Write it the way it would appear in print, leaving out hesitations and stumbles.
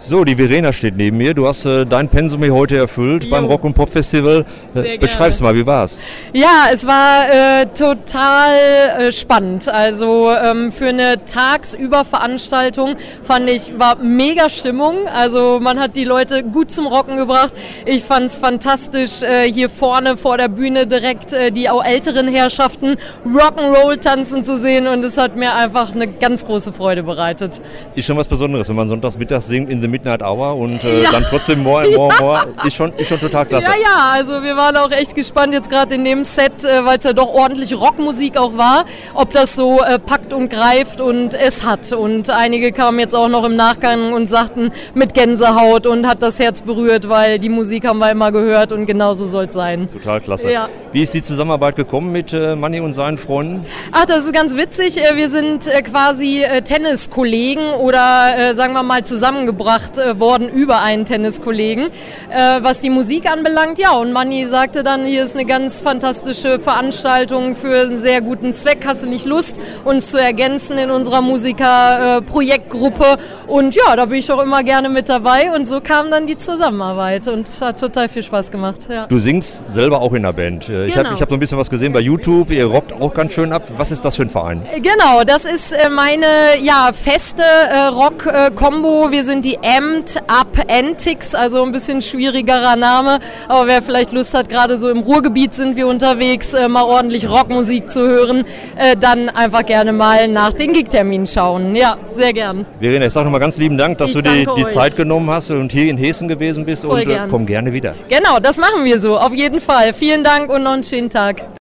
So, die Verena steht neben mir. Du hast dein Pensum hier heute erfüllt beim Rock- und Pop-Festival. Beschreib's mal, wie war's? Ja, es war total spannend. Also für eine Tagsüber-Veranstaltung fand ich, war mega Stimmung. Also man hat die Leute gut zum Rocken gebracht. Ich fand's fantastisch, hier vorne vor der Bühne direkt die auch älteren Herrschaften Rock'n'Roll tanzen zu sehen. Und es hat mir einfach eine ganz große Freude bereitet. Ist schon was Besonderes, wenn man sonntags mittags singt in the Midnight Hour und dann trotzdem more and more. Ist schon total klasse. Ja, also wir waren auch echt gespannt jetzt gerade in dem Set, weil es ja doch ordentlich Rockmusik auch war, ob das so packt und greift und es hat. Und einige kamen jetzt auch noch im Nachgang und sagten mit Gänsehaut und hat das Herz berührt, weil die Musik haben wir immer gehört und genauso soll es sein. Total klasse. Ja. Wie ist die Zusammenarbeit gekommen mit Manni und seinen Freunden? Ach, das ist ganz witzig. Wir sind quasi Tenniskollegen oder sagen wir mal zusammengebracht worden über einen Tenniskollegen, was die Musik anbelangt. Ja, und Manni sagte dann, hier ist eine ganz fantastische Veranstaltung für einen sehr guten Zweck. Hast du nicht Lust, uns zu ergänzen in unserer Musiker-Projektgruppe? Und ja, da bin ich auch immer gerne mit dabei. Und so kam dann die Zusammenarbeit und hat total viel Spaß gemacht. Ja. Du singst selber auch in der Band. Ich habe so ein bisschen was gesehen bei YouTube. Ihr rockt auch ganz schön ab. Was ist das für ein Verein? Genau, das ist meine feste Rock-Kombo. Wir sind die Amped Up Antics, also ein bisschen schwierigerer Name. Aber wer vielleicht Lust hat, gerade so im Ruhrgebiet sind wir unterwegs, mal ordentlich Rockmusik zu hören, dann einfach gerne mal nach den Gigterminen schauen. Ja, sehr gern. Verena, ich sage nochmal ganz lieben Dank, dass du die Zeit genommen hast und hier in Hessen gewesen bist. Voll und gern. Komm gerne wieder. Genau, das machen wir so, auf jeden Fall. Vielen Dank und noch einen schönen Tag.